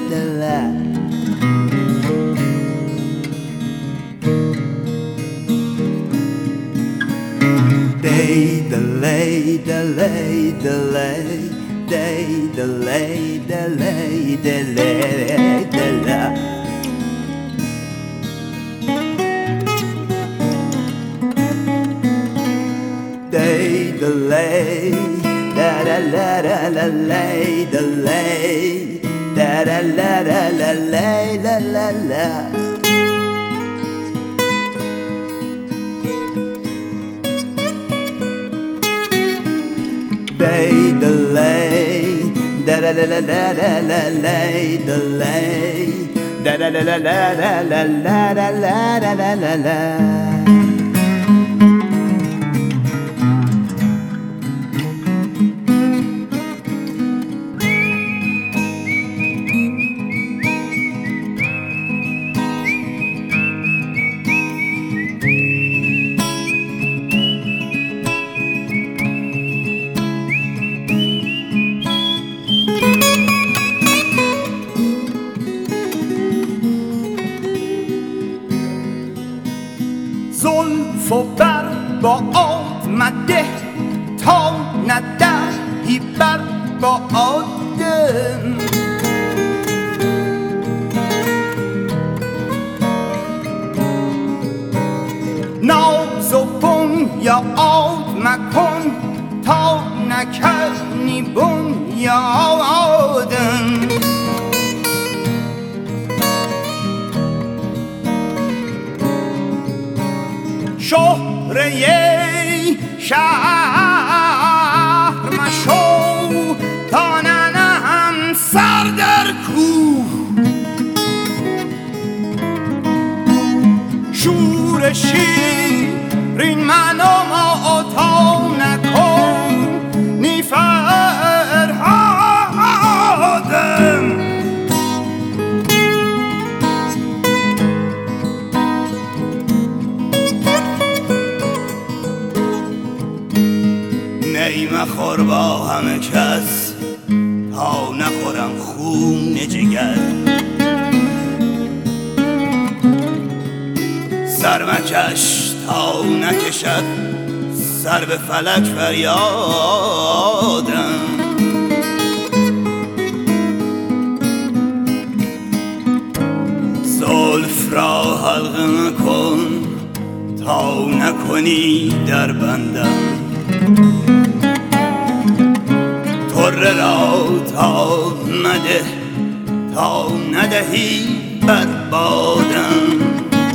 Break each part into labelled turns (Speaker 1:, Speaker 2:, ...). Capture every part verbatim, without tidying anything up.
Speaker 1: Day delay, delay, delay, day delay, delay, delay, delay. Day delay, da da la da la lay, delay, da da la da la lay, la la la. Day delay, da da la la la la la lay, delay, da da la la la la la la la la la la la. زلف و بر با آمده تا ندهی بر با آدم ناز و بنیاد مکن تا نکنی بنیادم شهره شهر مشو تا ننهم سر در کوه شور شیرین من و ما تا نکن نی فرهادم نی مخور با همه کس تا نخورم خون جگر سر مکش تا نکشد سر به فلک فریادم زلف را حلقه مکن تا نکنی در بندم طره را تا مده تا ندهی بر بادم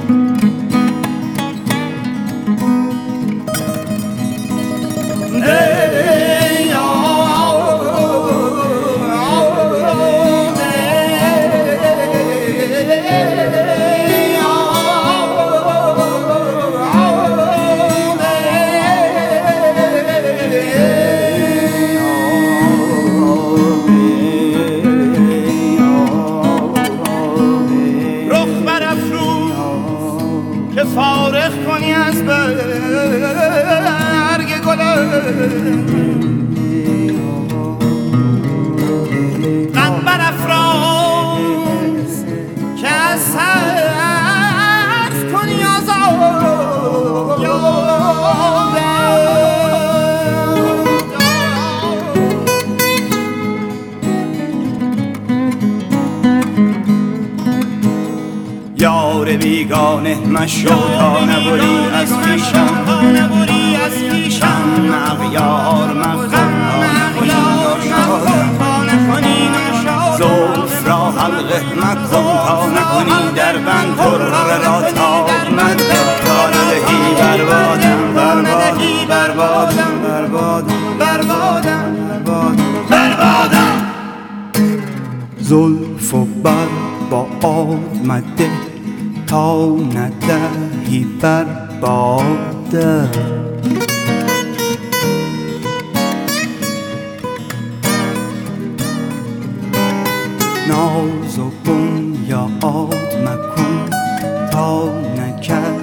Speaker 1: فارغ کنی از برگ گلم قد برافراز که از حرف کنی آزاد یار بیگانه مشو تا نبری از پیشم اغیار مخم تا نکنی نشادم زلف را حلقه مکن تا نکنی در بند طره را تا مده تا ندهی بربادم بربادم بربادم بربادم بربادم زلف و بر با آمده تا ندهی بر بادم ناز و بنیاد مکن تا نکرد